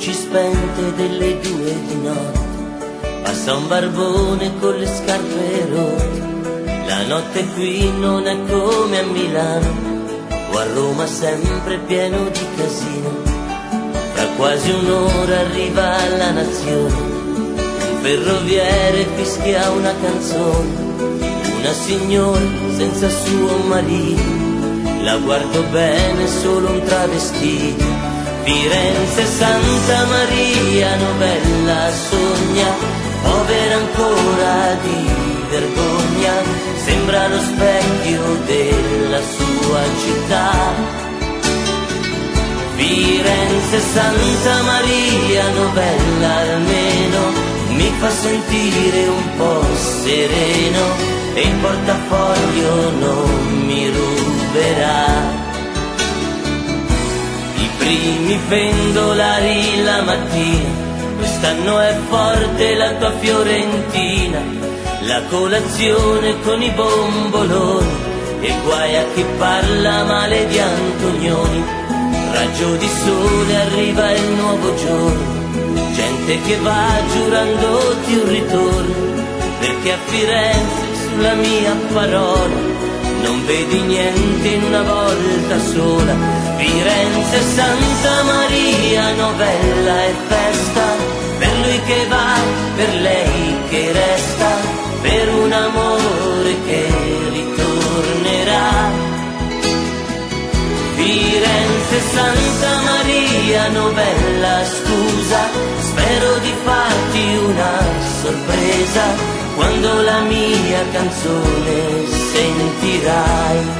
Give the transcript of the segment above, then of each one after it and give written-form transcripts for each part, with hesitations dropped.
luci spente delle 2 di notte, passa un barbone con le scarpe rotte. La notte qui non è come a Milano o a Roma, sempre pieno di casino. Fra quasi un'ora arriva la nazione, un ferroviere fischia una canzone, una signora senza suo marito, la guardo bene, solo un travestito. Firenze, Santa Maria Novella sogna, povera ancora di vergogna, sembra lo specchio della sua città. Firenze, Santa Maria Novella almeno mi fa sentire un po' sereno, e il portafoglio non mi ruberà. I primi pendolari la mattina, quest'anno è forte la tua Fiorentina, la colazione con i bomboloni, e guai a chi parla male di Antonioni. Raggio di sole, arriva il nuovo giorno, gente che va giurandoti un ritorno, perché a Firenze sulla mia parola non vedi niente in una volta sola. Firenze, Santa Maria Novella è festa, per lui che va, per lei che resta, per un amore che ritornerà. Firenze, Santa Maria Novella, scusa, spero di farti una sorpresa quando la mia canzone sentirai.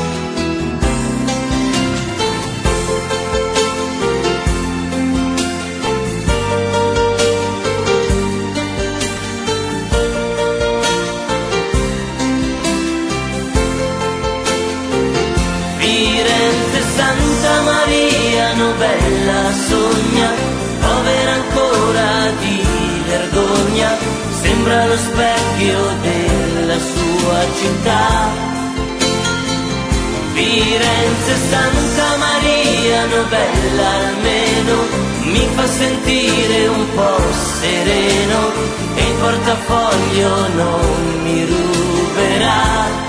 Firenze, Santa Maria Novella sogna, povera ancora di vergogna, sembra lo specchio della sua città. Firenze, Santa Maria Novella almeno mi fa sentire un po' sereno, e il portafoglio non mi ruberà.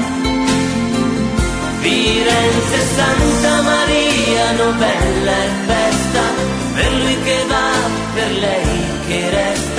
Firenze, Santa Maria Novella è festa, per lui che va, per lei che resta,